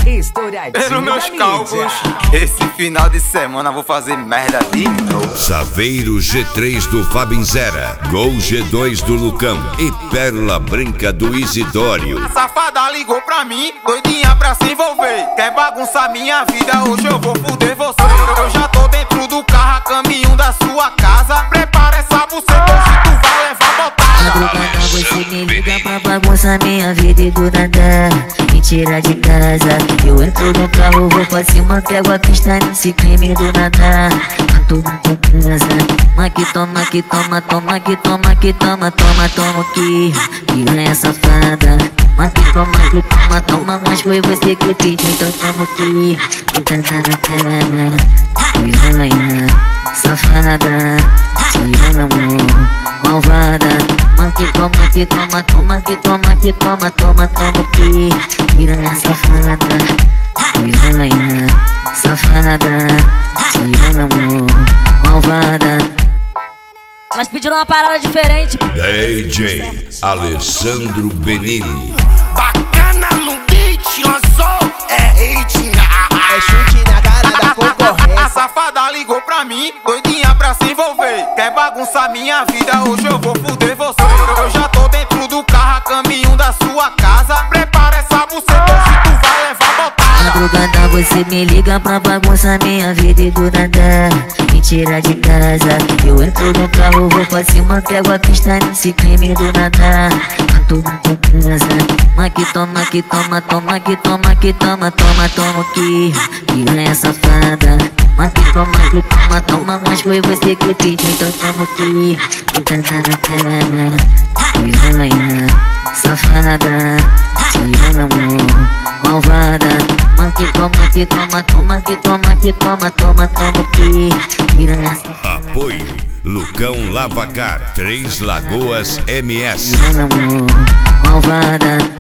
Estouradinho Pelos meus da mídia. cálculos, esse final de semana vou fazer merda de novo. Saveiro G3 do Fabinzera, Gol G2 do Lucão e Pérola Branca do Isidório. A safada ligou pra mim, doidinha pra se envolver. Quer bagunçar minha vida, hoje eu vou fuder você. Eu já tô dentro do carro, a caminho da sua casa. Prepara essa buceta, hoje tu vai levar botada. Madrugada você me liga pra bagunçar minha vida e do nada me tira de casa. Eu entro no carro, vou pra cima, pego a pista nesse crime do nada. Tô na tua casa, toma que toma, que toma, toma que toma, que toma, toma, toma que piranha safada. Toma que toma, toma, mas foi você que pediu, então toma que tá na cara. Piranha safada, tirando amor, malvada. Toma que toma, que toma, toma que toma, que toma, toma, toma que piranha safada. Piranha safada, tirando amor, malvada. Elas pediram uma parada diferente. DJ Alessandro Benini. Bacana no beat, lançou, é hit. É chute na cara da A concorrência. safada ligou pra mim, doidinha pra se envolver. Quer bagunçar minha vida, hoje eu vou fuder você. Eu já tô dentro do carro, a caminho da sua casa. Prepara essa buceta, hoje tu vai levar botada. Madrugada você me liga pra bagunçar minha vida e do nada me tira de casa. Eu entro no carro, vou pra cima, pego a pista nesse crime do nada. Tô na tua casa, toma que toma, que toma, toma que toma, que toma, toma, toma que piranha safada. Toma que toma, toma, mas foi você que pediu, então toma que tá na cara. Piranha safada, tirando amor, malvada. Toma que toma, que toma, toma que toma, que toma, toma, toma que piranha Apoio Lucão Lavacar, Três Lagoas MS. tirando amor, malvada.